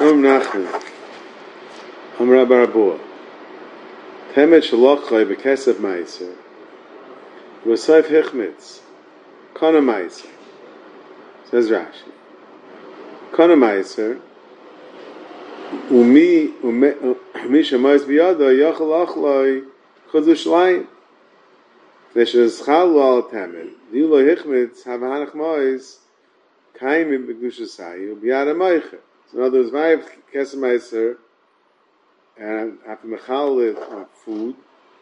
Nachman, Amar Barabua, Temet Shalachai B'Kesef Meiser, V'Sayf Hichmitz, Kana Meiser. Says Rashi, Kana Meiser, Umi Shemayis B'Yada Yachal Achlai Chazul Shlayim. Neshes Chalu Al Temet, Dilo Hichmitz Havahanach Mois Kaimim B'Gushasai B'Yada Meicher. So in other words, I have Kesef Meiser and after mechal it on food.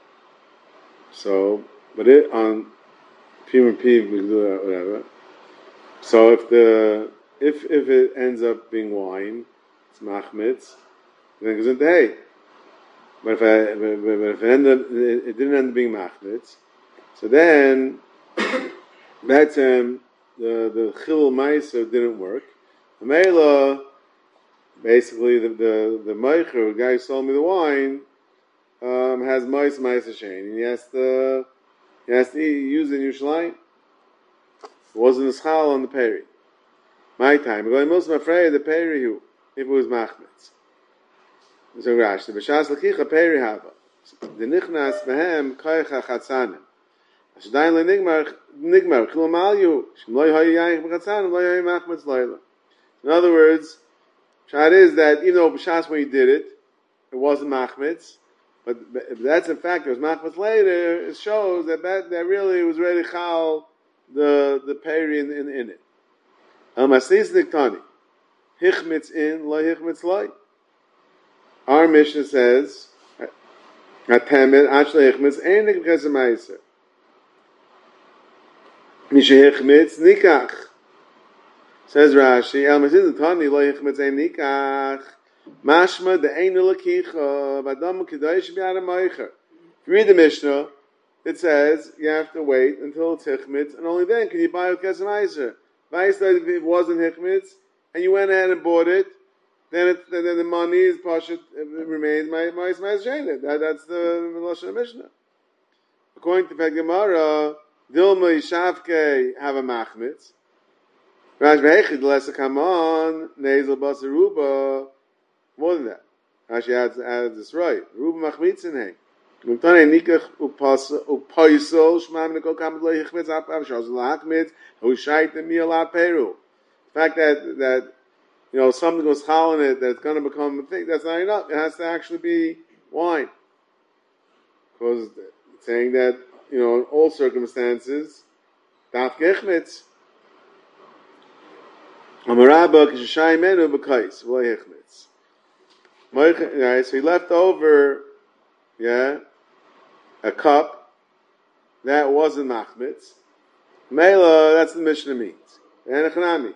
So, but it on pim whatever. So if it ends up being wine, it's machmitz. Then it goes into hay. But if it didn't end up being machmitz, so then that's the chilul meiser didn't work. The meila. Basically, the meicher, the guy who sold me the wine, has meiser shein, and he has to use it in Yerushalayim. It wasn't a schal on the peri. My time, I'm most afraid the peri who, if it was machmitz. So Rashi, the b'shas lechicha peri hava, the nichnas behem koycha chatzanim. Ashdayin lenigmar chilul malyu, shem lo yahay yayich b'chatzanim, lo yahay machmitz loyla. In other words, Shad is that even though b'shas when you did it, it wasn't machmitz, but that's in fact it was machmitz later. It shows that really was really chal the peri in it. Al masnis niktani hichmitz in lo hichmitz loy. Our Mishnah says atemet actually hichmitz ein nikches meiser. Misha hichmitz nikach. Says Rashi, El Masid Tani Lo Yichmetz Ein Nikach Mashma De Ein Lakicha Vadam Kedosh B'Yad Meicher. If you read the Mishnah, it says you have to wait until it's Hichmetz, and only then can you buy a Kesef Meiser. If it wasn't Hichmetz, and you went ahead and bought it, then the money is Pashat, it remains Meiser Shein. That's the Lashon of Mishnah. According to Pet Gemara, Dilma Yishavke have a Machmitz. Rashi v'hechid l'esa kamon nezel basaruba. More than that, Rashi adds this right. Ruba machmitzin hei. Mutane nikach upaisol shmam nikol kamad lo yichmitz apav shaz l'hachmitz hu shayt mi'alat peru. The fact that something goes chal in it that's going to become a thing, that's not enough. It has to actually be wine, because it's saying that in all circumstances daf gechmitz. Amarabba kishashai menu b'kais v'lo yichmitz. So he left over, a cup that wasn't machmitz. Mela, that's the Mishnah means. And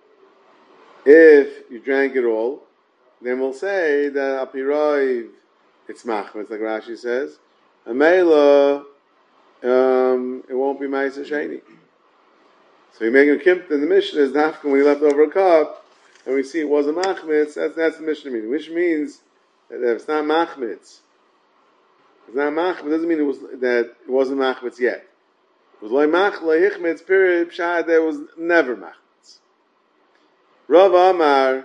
if you drank it all, then we'll say that apiroiv it's machmitz, like Rashi says. And Mela, it won't be ma'aser sheni. So you make a kimt in the Mishnah is nafka when he left over a cup, and we see it wasn't machmitz. That's the Mishnah meaning, which means that if it's not machmitz, doesn't mean that it wasn't machmitz yet. It was loy hichmitz period pshad that was never machmitz. Rav Amar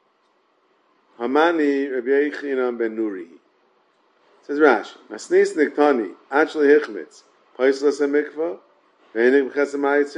Hamani Rabbi Yechinam ben Nuri says Rashi Masnis Niktani actually hichmitz paislas mikvah. So it's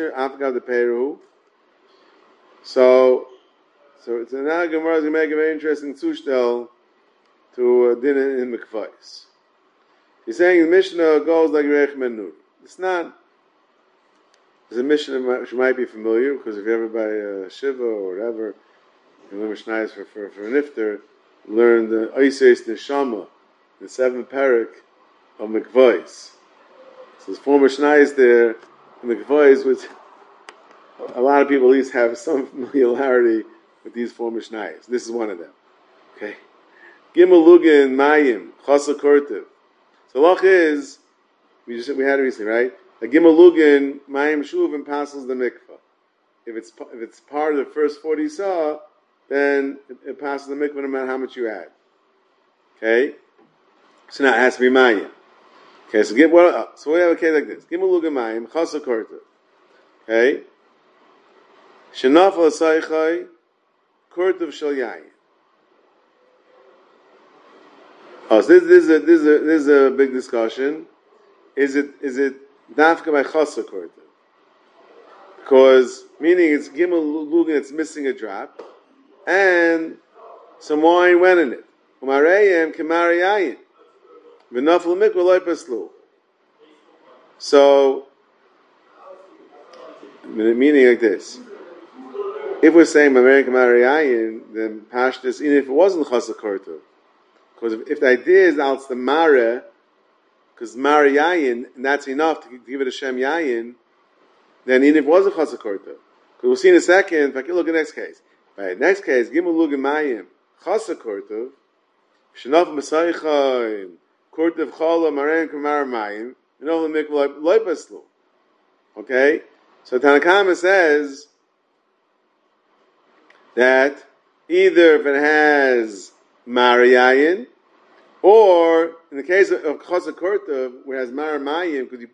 now Gemara is going to make a very interesting zushtel to dinner in Mikvais. He's saying the Mishnah goes like Reich Menur. It's not. There's a Mishnah which might be familiar, because if you ever buy a Shiva or whatever, you learn Mishnayos for an iftar, learn the Oiseis Neshama, the 7th parak of Mikvais. So there's 4 Mishnayos there. And the Gavois, which a lot of people at least have some familiarity with these 4 Mishnayos. This is one of them. Okay. Gimel Lugin Mayim Chasa Kortiv. So Lach is we had it recently, right? A Gimel Lugin Mayim Shuv and passes the mikvah. If it's part of the first 40 saw, then it passes the mikvah no matter how much you add. Okay. So now it has to be Mayim. Okay, so we have a case like this. Gimel Lugamayim, Chasa Korta. Okay? Shenaf al-Saichai, Kortav Shal Yayin. Oh, so this is a big discussion. Is it dafka by chasa korta? Because meaning it's gimel lugin, it's missing a drop, and some wine went in it. Umarayim kemariyayin v'nafel mikvah loy paslu. So meaning like this. If we're saying Mameri Kamariyayin, then Pashtus, even if it wasn't Chasa Kortov. Because if the idea is out the Mare, because Mariyayin, and that's enough to give it a Shem Yayin, then even if it wasn't Chasa Kortov. Because we'll see in a second, if I can look at the next case. Right, next case, Gimel Lugim Mayim, Chasa Kortov, Shenaf Masaychayim, Kortov Chala, Maren Kamar Mayim, V'nov L'mikvah Loy Paslu. Okay? So Tanakama says that either if it has Mariyayin, or in the case of Chasa Kortov, where it has Marimayim, because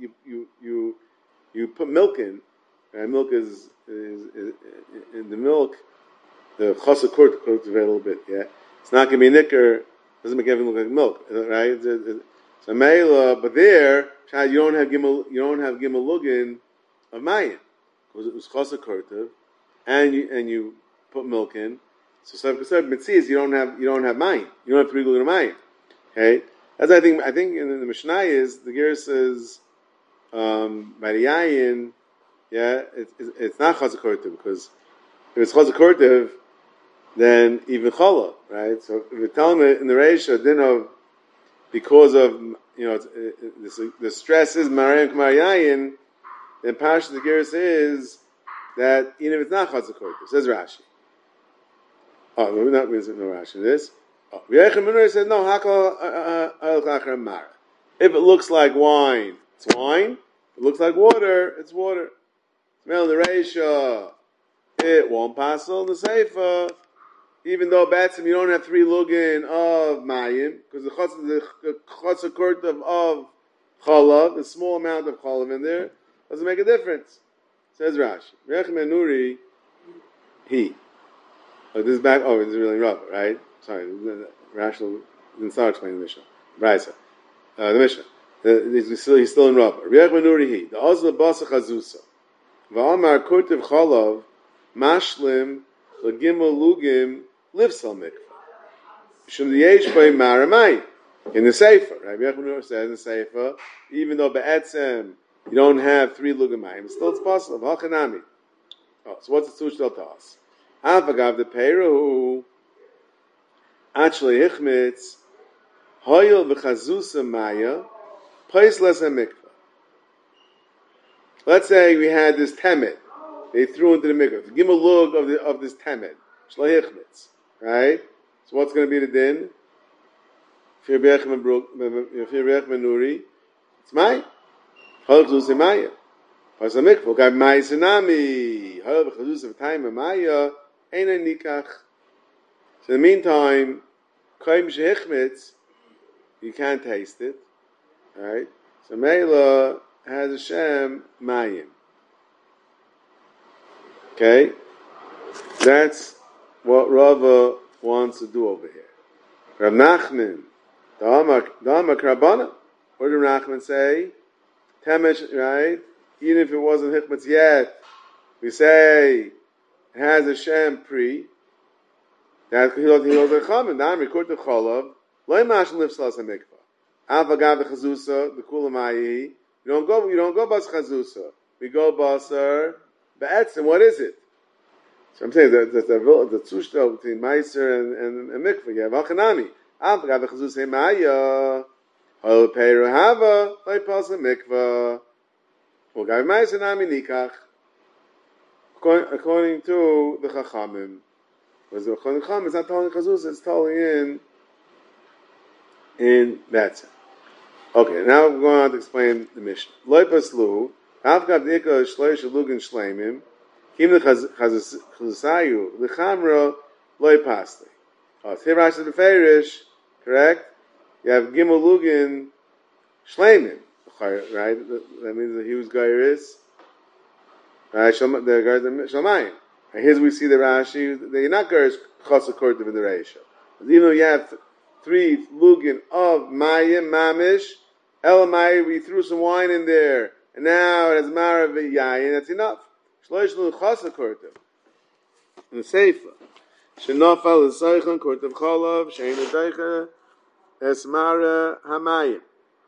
you put milk in, and milk is in the milk, the Chasa Kortov is a little bit, yeah. It's not going to be nicker, doesn't make everything look like milk, right? So Meila, but there, you don't have Gimel Lugin of Mayim, because it was Chasa Kortov, and you put milk in. So Mitzias, you don't have Mayim. You don't have 3 Lugin of Mayim. Okay? As I think in the Mishnah is, the Ger says, by the Yayin, yeah, it's not Chasa Kortov, because if it's Chasa Kortov, then even Chala, right? So if you're telling me in the Reisha, din of, because of, the stress is Marayim K'Mariyayin, then Parsha the Geras is that even if it's not Chasa Kortov, says Rashi. Oh, maybe not, no Rashi. This. V'yechem said no. Hakol al Mara. If it looks like wine, it's wine. If it looks like water, it's water. Smell the Reisha. It won't pass on the Seifa, even though Batsim you don't have 3 lugin of Mayim, because the Chasa Kortov of Chalav, the small amount of Chalav in there, doesn't make a difference. Says Rashi. V'yechem Nuri, he. Oh, this is back. Oh, it's really rough, right? Sorry, Rashi didn't start explaining the Mishnah. Right, the Mishnah. He's still in Rabbah. V'yechem Nuri, he. The Ozla Basa Chazusa. V'amar Kortov Chalav, Mashlim, L'gimel Lugim, Livsal Mikvah. Shum the Yesh by Maramai. In the Sefer, right? Yechon says in the Sefer, even though Be'etzem, you don't have 3 Lugamayim, still it's possible. V'achanami. Oh, so what's the Tushtel to us? Avagav the Peiru, actually Hichmitz, Hoyel V'chazusa Maya, Paisles HaMikvah. Let's say we had this Temet. They threw into the mikvah. Give him a look of this temet. Shleichmitz. Right? So what's going to be the din? Fir Be'ech Menuri. It's mine. Halach Zuz Maya. Pas a mikvah. Gai Maya Sinami. Halach Chazuz of time Maya. Eina Nikach. So in the meantime, Kaim Sheichmitz, you can't taste it. Right? So Meila has a Shem Mayim. Okay, that's what Rava wants to do over here. Rav Nachman, Da'amar Krabana. What did Rav Nachman say? Temesh, right? Even if it wasn't Hichmetz yet, we say it has a Shem Pri. That's he holds the Chamin. Da'amar Kurta Cholav. Loi Mash Lifslas HaMikvah. Alpha Gav the Chazusa, the Kulamayi. You don't go Bas Chazusa. We go Basar. Be'etzim, what is it? So I'm saying that the tzushta between Meiser and Mikvah. You have Achanami. Am Pagad Chazusei Maya. Hol Peiru Hava. Loi Pasa Mikvah. Well, Gav Meiser Nami Nikach. According to the Chachamim. Because the Chachamim is not telling Chazus, it's telling in Be'etzim. Okay, now we're going on to explain the Mishnah. Loi Paslu. Avgav Dika Shleish Lugin Shleimim, Kim the Chazusayu, the Chamra Loi Pasti. Oh, it's here Rashi the Feirish, correct? You have Gimel Lugin Shleimim, right? That means the huge Gairis, right? The Gairis Shalmayim. And here we see the Rashi, they're not Gairis Chasa Kortov in the Reisha. Even though you have 3 lugin of mayim mamish, elamai, we threw some wine in there, and now it has marav yayin, that's enough. Shloish lu chasa kortav. In the Seifa, shenofal l'saychan kortav cholav, shein adaycha, esmara hamayim.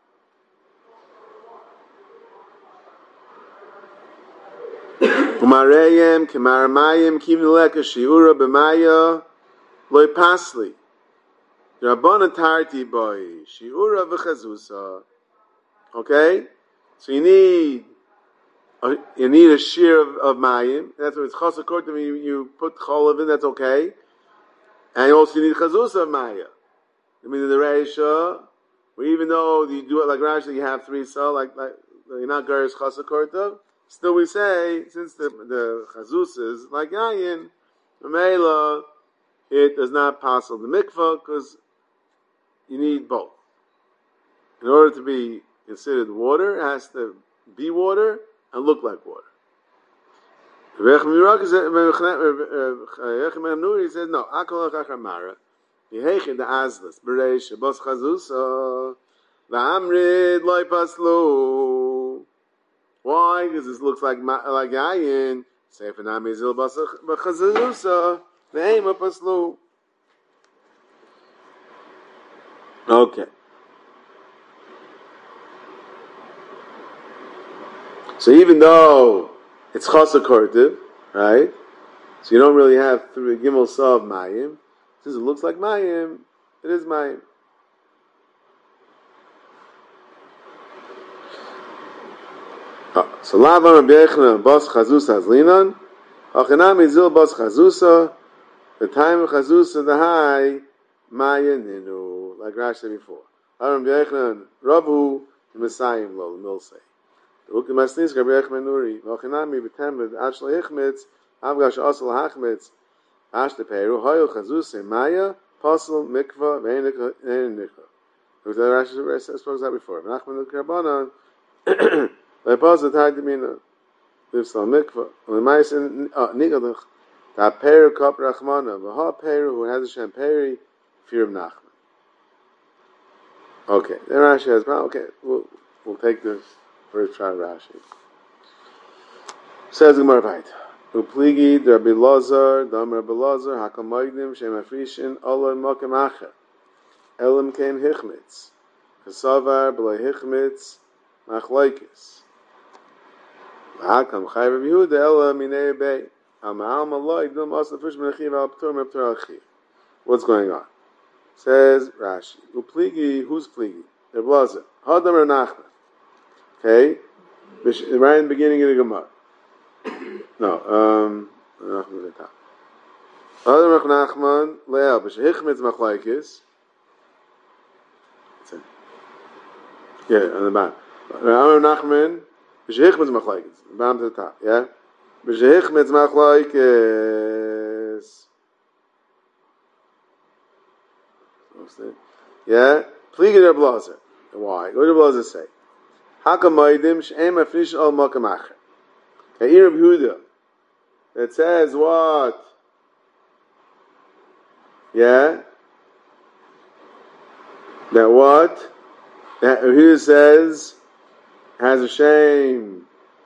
Umarayim, Kimaramayim, Kimnileka, Shiura, Bemaya, Loi Pasli. Rabban Tarti Boy, Shiura V'chazusa. Okay? So you need a shear of mayim. That's what it's chasa kortim. You put cholav in, that's okay. And you also need chazusa of maya. I mean, the reisha, where even though you do it like Rashi, you have 3 so, like you're not garis chasa kortim. Still, we say, since the chazus is like yayin, Mamela, it does not pass the mikvah because you need both. In order to be considered water, it has to be water and look like water. He says, no, akol chachamara, yehechin the azlas, bereish, bos chazusa, v'amrid loy paslu. Why? Because this looks like yayin. Sefer nami zil b'chazusa, v'eima paslu. Okay. So even though it's chasa kortiv, right? So you don't really have 3 gimel sa of mayim. Since it looks like mayim, it is mayim. So lavan Rabbi Yochanan bas chazusa azlinan, achinami zil bas chazusa, the time of chazusa the high mayininu, like Rashi said before. Rabbi Yochanan rabu Messiah lo milsei. Look at my sneeze, Rabbi Yochanan Nuri. Achinami b'temed ashla hichmitz, avgash asal hachmitz, ashla peru hoyo chazusa maya pasal mikva ve'enikah. Look at Rashi spoke that before. Nachman l'karbanan. They pause the tag to me now. Live some mikvah. When my sin nigadach, that peru kop rachmana, v'ha peru who has a shamperi, fear of Nachman. Okay, then Rashi has. Okay, we'll take this first try. Rashi says Gemara Vayit. Upligi Rabbi Lazar, Dam Rabbi Lazar, Hakam Magdim, Shem Afrishin, Allah Makom Acher, Elam Kain Hichmitz, Kasavar B'lay Hichmitz, Machlaikis. Hakam Chayv Rabbi Yehuda Ela Minei Bei Amal Malay Dum Asla Fish Menachiv Al Ptur Meptur Achiv. What's going on? Says Rashi. Upligi, who's pligi? Rabbi Lazar. Hadam or Nachman. Okay, right in the beginning of the Gemara. No, Nachman at the top. Hadam Nachman Le'el B'Shehichmitz Machlaikis. Yeah, on the bottom. Hadam Nachman B'Shehichmitz Machlaikis. Bottom to the top. Yeah, B'Shehichmitz Machlaikis. Yeah, pligi Rabbi Lazar. Why? What did Rabbi Lazar say? Hakamaydim she'em afresh al makam acher. Hey, Rabbi Yehuda, that says what? Yeah, that what? That Rabbi Yehuda says has a shame.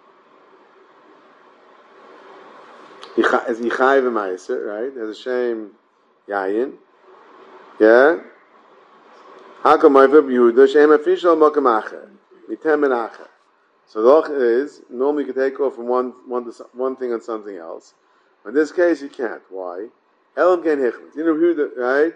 As yichayv ma'aser, right? Has a shame. Yayin. Yeah. Hakamaydim Rabbi Yehuda she'em afresh al makam acher. So the loch is normally you can take off from one thing on something else. In this case, you can't. Why? Elam ken hichmet. You know who the right?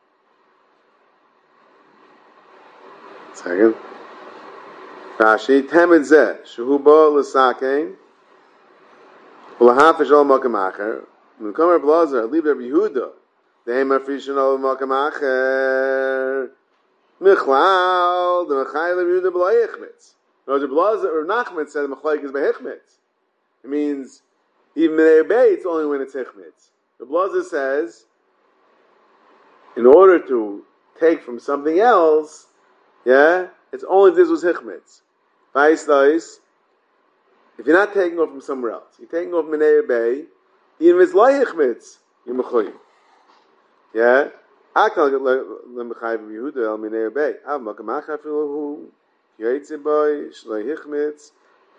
Second. Rashi temed zeh shehu ba l'sakein u'lahafish al makam acher. When come Rabbi Lazar, leave Rabbi Yehuda. They mafrishin al makam acher. Michlal, the Mechayel of Yehuda b'lay hichmitz. Rabbi Lazar or Nachman said the Mechayel is by hichmitz. It means even in Ebay, it's only when it's hichmitz. Rabbi Lazar says, in order to take from something else, yeah, it's only if this was hichmitz. If you're not taking off from somewhere else, you're taking off from Ebay, even if it's lay hichmitz, you're Mechayel. Yeah. Akal lemchayiv Yehuda el minei bay. Av makamacha filu yaitze boy shloi hichmitz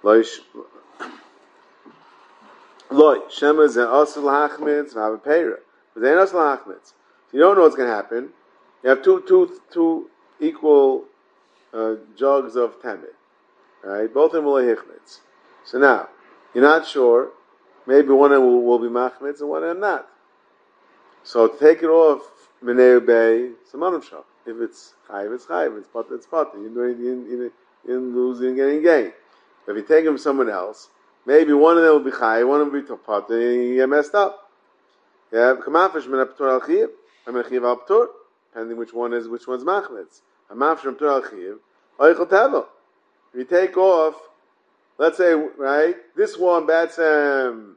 loy shema ze asel hachmitz v'hav peira. But they ain't asel hachmitz. You don't know what's going to happen. You have two equal jugs of tamid, right? Both of them will be hichmitz. So now you're not sure. Maybe one of them will be machmitz and one of them not. So to take it off minei bay, samanim shach. If it's chayiv, it's chayiv. It's potter, it's potter. You didn't lose, you didn't get any gain. If you take it from someone else, maybe one of them will be chayiv, one of them will be potter, and you get messed up. Yeah, kamafish min aptur al chiyiv, min chiyiv al aptur, depending which one's machmitz. Kamafish min aptur al chiyiv, oichel tevel. If you take off, let's say, right, this one batsam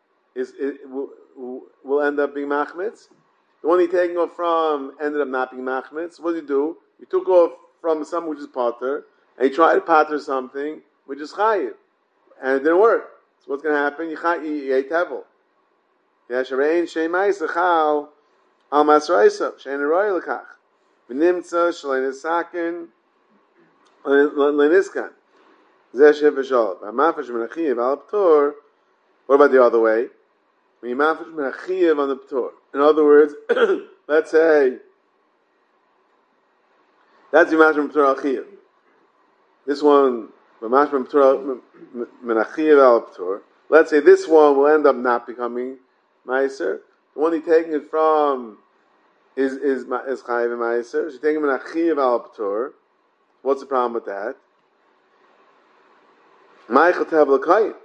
will end up being machmitz. The one you're taking off from ended up not being machmitz. What do? You took off from something which is potter, and you tried to potter something which is chayiv, and it didn't work. So what's going to happen? You ate tevel. Yeah, sharein sheimayis echal al masraisa shein eroy lekach v'nimtza shlein esakin leniskan zeh shev v'sholov ha'mafish min achiyev al p'tor. What about the other way? When you mafish min achiyev on the p'tor. In other words, let's say that's the mafish min p'tor al chiyev. This one, mafish min p'tor min achiyev al p'tor. Let's say this one will end up not becoming meiser. The one you're taking it from is chayiv and meiser. So you're taking min achiyev al p'tor. What's the problem with that? Ma'achal tevel l'kayim.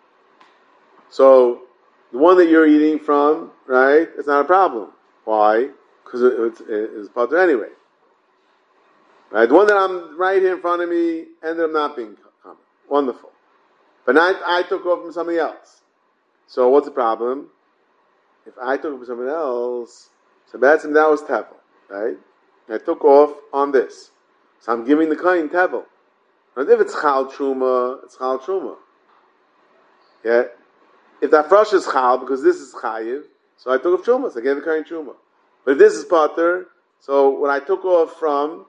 So the one that you're eating from, right, it's not a problem. Why? Because it's potter anyway. Right? The one that I'm right here in front of me ended up not being common. Wonderful. But now I took off from somebody else. So what's the problem? If I took off from someone else, so that was tevel, right? I took off on this. So I'm giving the kain tevel. Now if it's chal truma, it's chal truma. Yeah? If that fresh is chal, because this is chayiv, so I took off truma, so I gave the kain truma. But if this is potter, so what I took off from,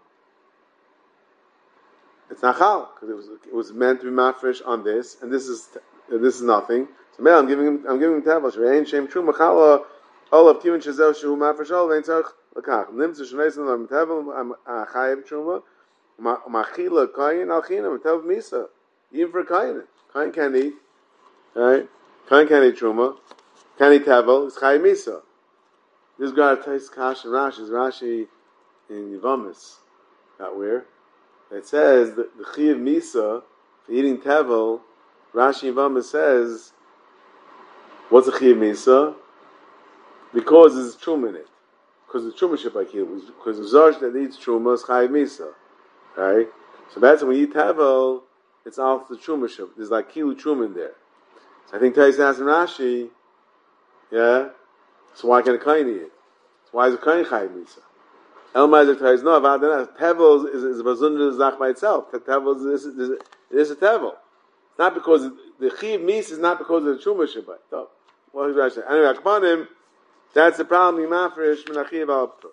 it's not chal, because it was meant to be mafresh on this, and this is nothing. So man, I'm giving him tevel. Sherein shem truma chala all of timin shezel shehu mafresh all vein tzarich lekach. Nimtzu shneisen am tevel chayiv truma machila kain al chinam tevel misa. Even for kain can't eat, right? Kain can't eat truma, can't eat tevel. It's chayiv misa. This guy tastes kash and Rashi. Is Rashi in Yivamis? Not where it says that the chayiv misa for eating tevel. Rashi Yivamis says, what's a chayiv misa? Because there's truma in it. Because the truma shebakil. Because the zarsh that eats truma is chayiv misa. Right? So that's when you eat tevel, it's off the truma sheb. There's like kilu truma in there. So I think Tais asking Rashi, yeah? So why can a kain eat it? So why is a kain chayiv misa? Elmaizer Tais, no, tevel is a bazundra zach by itself. Tevel is a tevel. Not because the chiv mis is not because of the truma shabbat. So, what is Rashi? Anyway, akbanim, that's the problem. Yimafresh min achiv al p'tor.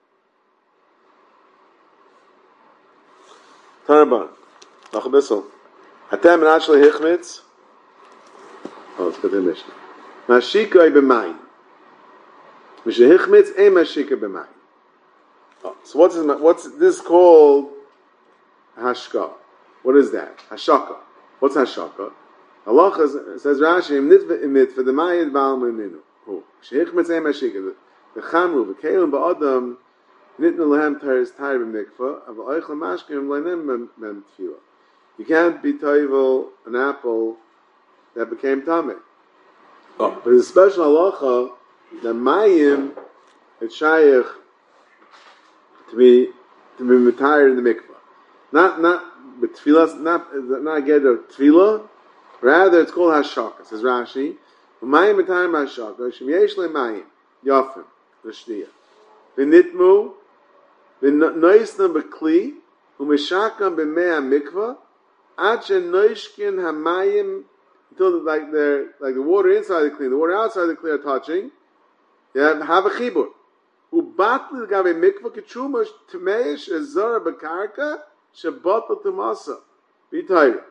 Taraban, noch ein bisschen. Hatem and actually hichmitz. Oh, let's get the mission. Mashika b'mayim. Misha hichmitz e mashika b'mayim. Oh, so what's this called? Hashka. What is that? Hashaka. What's hashaka? Allah says Rashi imit for the mayid bal meninu. Who? Sheikh mitzay mashika. The chamru v'kelim ba'adam nitnu lehem teres tayr b'mikva aval oichel mashkim leinim mem tefila. You can't be toivel an apple that became tameh. Oh, but it's a special halacha that mayim it's shaykh to be retired in the mikvah. Not but tefillah, not get a tefillah. Rather, it's called hashaka. Says Rashi, "Mayim b'tayim hashaka shemyesh lemayim yafim l'shtiyah v'nitmu v'noisna b'kli u'mishakam b'mei mikvah ad shenoishkin hamayim until like the water inside the kli, the water outside the kli are touching. Yeah, have a chibur. Ubatli gabe mikvah ketrumash tmeish ezara bekarka shabatal tamasa. B'tayra.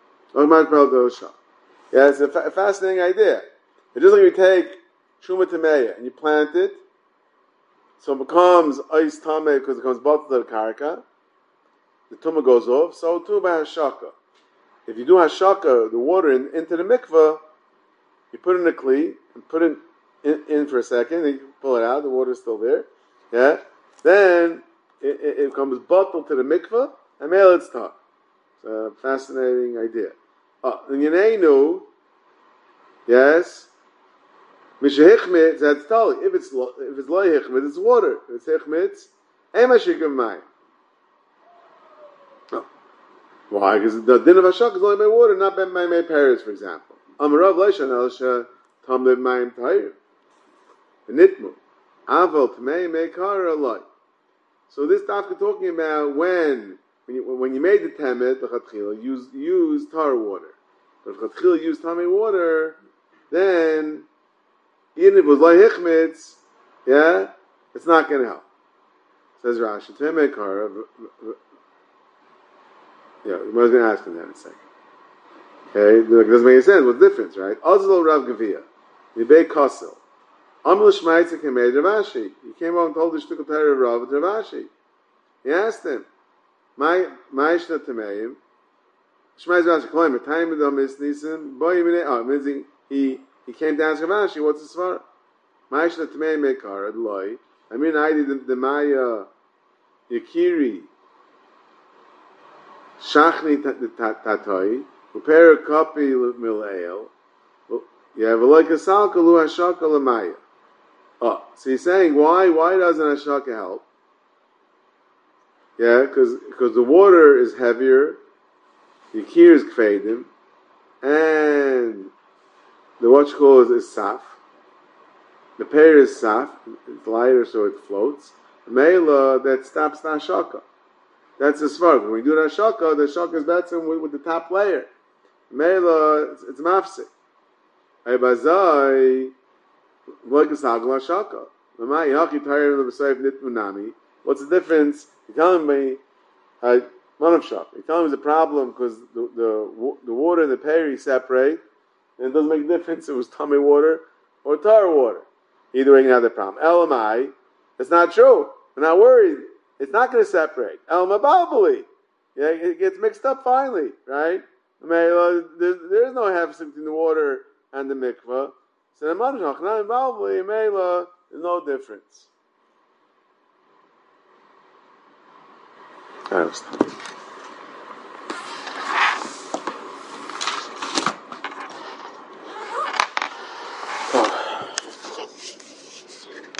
Yeah, it's a fascinating idea. It's just like you take truma tameya and you plant it, so it becomes ice tame because it becomes batal to the karka. The tumah goes off. So too by hashaka. If you do hashaka, the water into the mikvah, you put it in a kli and put it in for a second, then you pull it out, the water's still there. Yeah? Then it becomes batal to the mikvah, and male it's tah. It's a fascinating idea. In Yaneinu, yes, Mishahichmitz, that's totally. If it's loy hichmitz, it's water. If it's hichmitz, emashikam mayim. Why? Because the din of hashak is only by water, not by my parents, for example. Amarav leishan elsha tamliv mayim tahir. Nitmu aval tmei meikar alay. So this stuff we're talking about when you made the temet, the chatchila, use tar water. But if chatchila used tamei water, then even if it was like hichmitz, yeah, it's not going to help. Says Rashi, tmei meikar. Yeah, I was going to ask him that in a second. Okay, it doesn't make any sense. What's the difference, right? Azlo Rav Gavia, Yibei Kosel. Amr Shmaitzik made Ravashi. He came over and told the Shtukal Torah of Rav Ravashi. He asked him, "My Shna Tameim." Shmaitzik Ravashi claimed, "Time of the Misnisim." Boy, it means he came to ask Ravashi, "What's the svara?" My Shna Tameim Mekar Adloi. I mean, I did the Maya Yakiri Shachni Tatoi. Prepare a copy of Milael. Yeah, but like a salka lu hashaka lamaya. Oh, so he's saying why doesn't hashaka help? Yeah, because the water is heavier, the kir is kfeidim, and the what you call is saf. The pear is saf, it's lighter so it floats. Meila that stops the hashaka. That's the svarg. When we do the hashaka is better with the top layer. Meila it's mafsik. Aybazai v'lekasagla shaka. What's the difference? You're telling me, manavshak. You're telling me it's a problem because the water and the peri separate, and it doesn't make a difference if it was tummy water or tar water. Either way, you have the problem. Elamai, it's not true. We're not worried. It's not going to separate. Elamababali. Yeah, it gets mixed up finally, right? There is no half between the water and the mikvah. So the manashach, not involved, there's no difference. I understand.